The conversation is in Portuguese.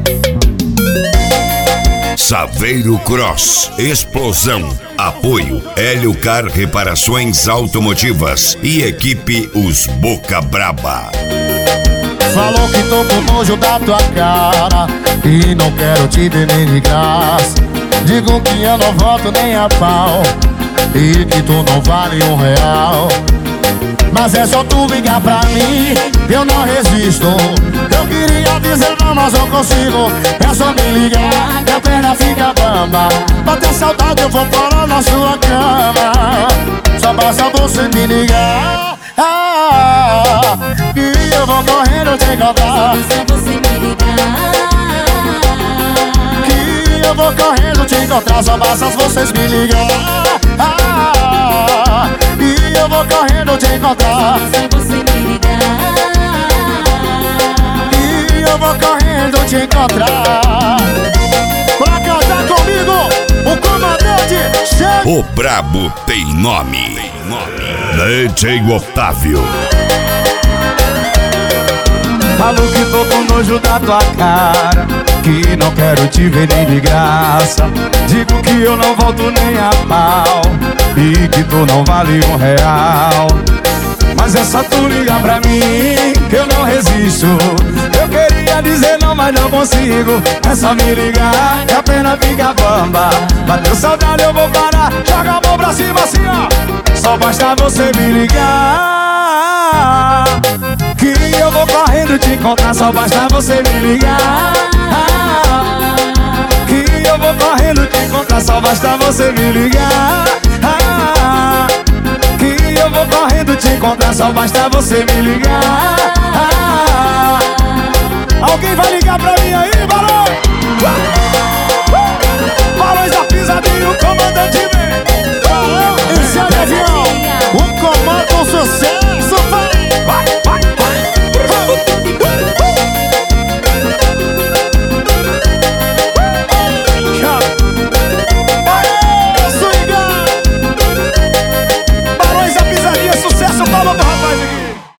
Saveiro Cross, Explosão, apoio Hélio Car Reparações Automotivas e equipe Os Boca Braba. Falou que tô com nojo da tua cara e não quero te ver nem de graça. Digo que eu não volto nem a pau e que tu não vale R$1. Mas é só tu ligar pra mim, eu não resisto. Eu queria dizer não, mas não consigo. É só me ligar, minha perna fica bamba. Bater saudade eu vou parar na sua cama. Só basta você me ligar, e eu vou correndo te encontrar. Só você me ligar, Que eu vou correndo te encontrar. Só basta vocês me ligar, e eu vou correndo te encontrar. só você me ligar. E eu vou correndo te encontrar. Pra cantar comigo, o comandante chega. O Brabo tem nome. DJ Otávio. Falo que tô com nojo da tua cara, que não quero te ver nem de graça. Digo que eu não volto nem a pau e que tu não vale R$1. Mas é só tu ligar pra mim, que eu não resisto. Eu queria dizer não, mas não consigo. É só me ligar, que a pena fica bamba. Bateu saudade, eu vou parar. Joga a mão pra cima assim, ó. Só basta você me ligar, que eu vou correndo te encontrar. Só basta você me ligar, que eu vou correndo te encontrar. Só basta você me ligar, que eu vou correndo te encontrar. Só basta você me ligar,